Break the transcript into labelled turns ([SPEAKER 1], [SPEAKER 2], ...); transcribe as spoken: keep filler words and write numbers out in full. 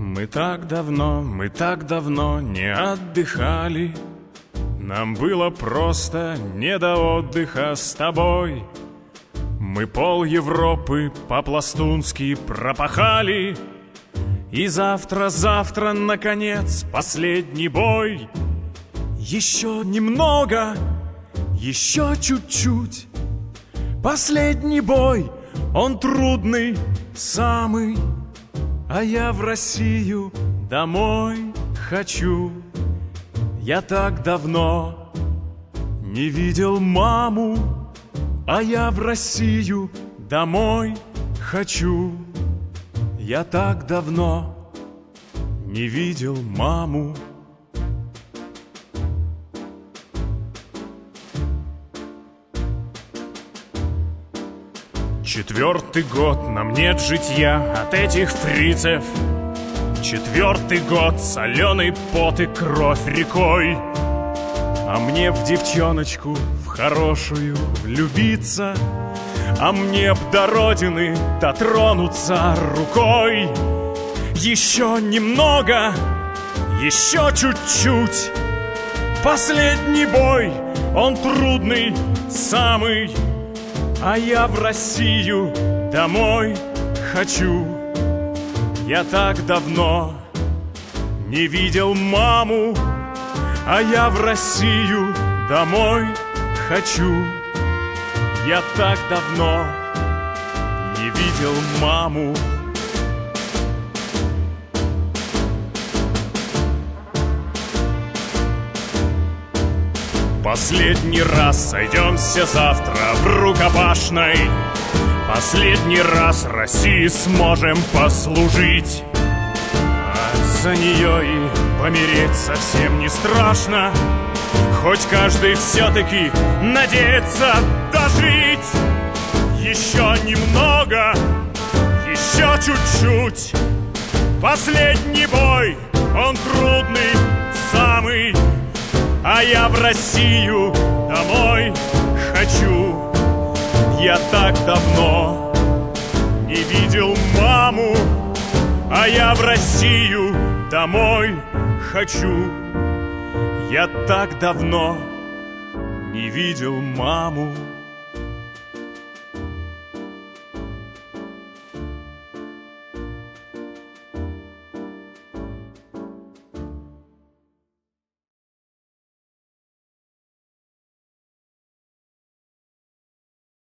[SPEAKER 1] Мы так давно, мы так давно не отдыхали. Нам было просто не до отдыха с тобой. Мы пол Европы по-пластунски пропахали. И завтра, завтра, наконец, последний бой. Еще немного, еще чуть-чуть. Последний бой, он трудный, самый. А я в Россию домой хочу. Я так давно не видел маму, а я в Россию домой хочу. Я так давно не видел маму. Четвертый год нам нет житья от этих фрицев. Четвертый год соленый пот и кровь рекой. А мне в девчоночку, в хорошую влюбиться, а мне б до родины дотронуться рукой. Еще немного, еще чуть-чуть. Последний бой, он трудный, самый. А я в Россию домой хочу. Я так давно не видел маму, а я в Россию домой хочу. Я так давно не видел маму. Последний раз сойдемся завтра в рукопашной. Последний раз России сможем послужить. А за нее и помереть совсем не страшно. Хоть каждый все-таки надеется дожить. Еще немного, еще чуть-чуть. Последний бой, он трудный, самый. А я в Россию домой хочу. Я так давно не видел маму, а я в Россию домой хочу. Я так давно не видел маму.